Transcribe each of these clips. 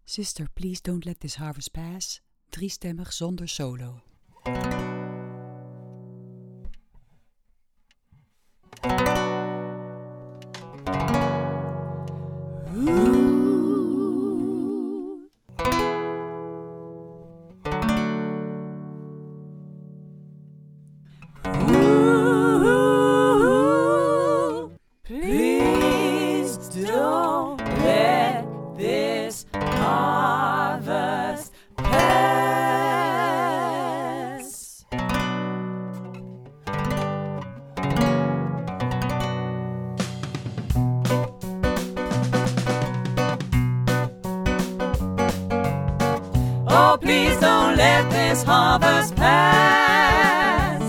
Sister, Please Don't Let This Harvest Pass, driestemmig zonder solo. Please don't let this harvest pass. Oh, please don't let this harvest pass.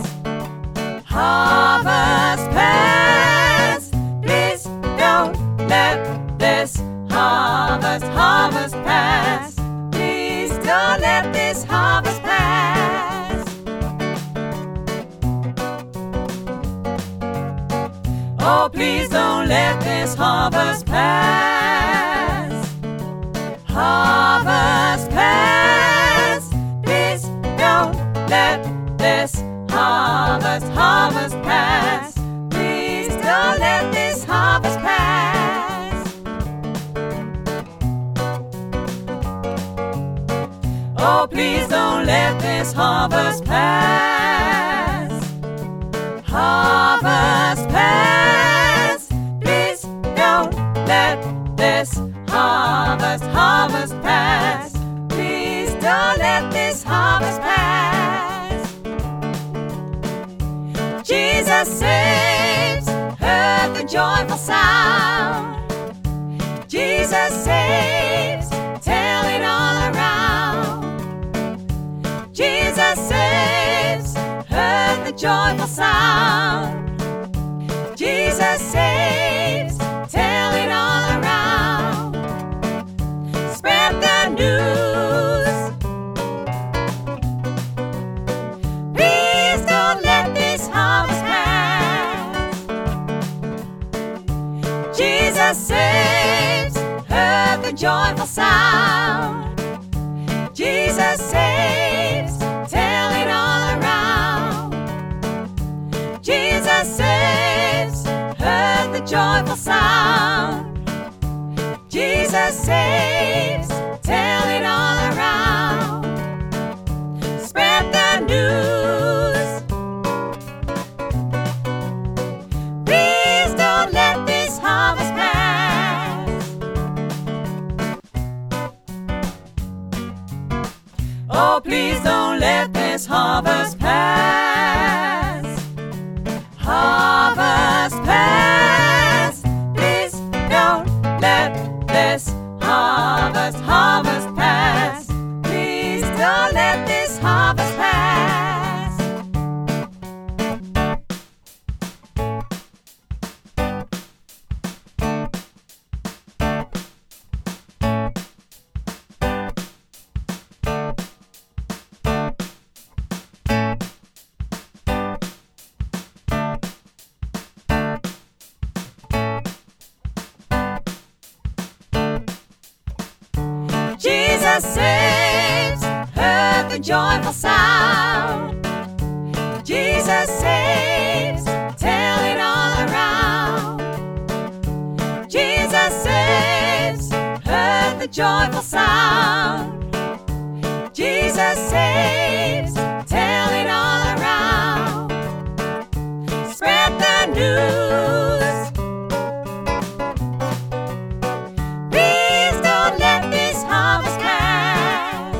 Harvest pass. Please don't let this harvest pass. Please don't let this harvest pass. Oh, please don't let this harvest pass. Harvest pass. Please don't let this harvest pass. Please don't let this harvest pass. Oh, please don't let this harvest pass. Harvest pass. Please don't let this harvest pass. Please don't let this harvest pass. Jesus saves, heard the joyful sound. Jesus saves, tell it all around. Jesus saves, heard the joyful sound. Jesus saves, tell it all around. Spread the news. Please don't let this harvest pass. Jesus saves, heard the joyful sound. Jesus saves, tell it all around. Jesus saves, heard the joyful sound. Jesus saves, tell it all around. Spread the news. Please don't let this harvest pass. Oh, please don't let this harvest pass. Harvest pass. Please don't let this harvest pass. Please don't let this harvest pass. Jesus saves, heard the joyful sound. Jesus saves, tell it all around. Jesus saves, heard the joyful sound. Jesus saves, tell it all around. Spread the news. Please don't let this harvest pass.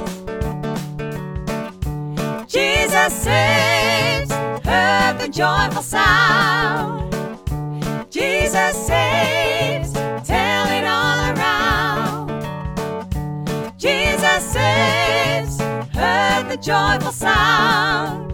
Jesus saves, heard the joyful sound. Jesus saves, tell it all around. Jesus saves, heard the joyful sound.